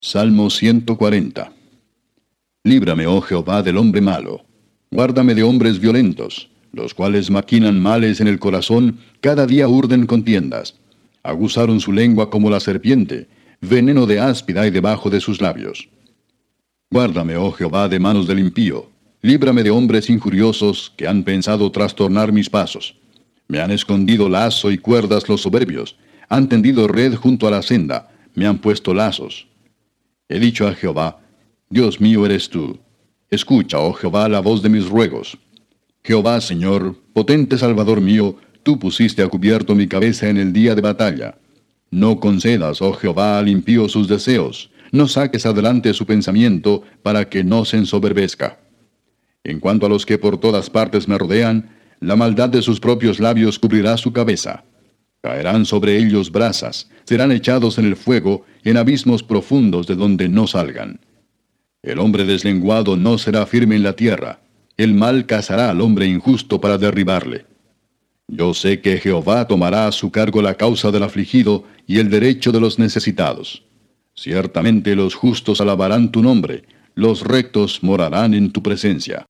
Salmo 140. Líbrame, oh Jehová, del hombre malo. Guárdame de hombres violentos, los cuales maquinan males en el corazón, cada día urden contiendas. Aguzaron su lengua como la serpiente, veneno de áspida hay debajo de sus labios. Guárdame, oh Jehová, de manos del impío. Líbrame de hombres injuriosos que han pensado trastornar mis pasos. Me han escondido lazo y cuerdas los soberbios. Han tendido red junto a la senda. Me han puesto lazos. He dicho a Jehová, Dios mío eres tú. Escucha, oh Jehová, la voz de mis ruegos. Jehová, Señor, potente Salvador mío, tú pusiste a cubierto mi cabeza en el día de batalla. No concedas, oh Jehová, al impío sus deseos. No saques adelante su pensamiento, para que no se ensoberbezca. En cuanto a los que por todas partes me rodean, la maldad de sus propios labios cubrirá su cabeza. Caerán sobre ellos brasas, serán echados en el fuego, en abismos profundos de donde no salgan. El hombre deslenguado no será firme en la tierra, el mal cazará al hombre injusto para derribarle. Yo sé que Jehová tomará a su cargo la causa del afligido y el derecho de los necesitados. Ciertamente los justos alabarán tu nombre, los rectos morarán en tu presencia.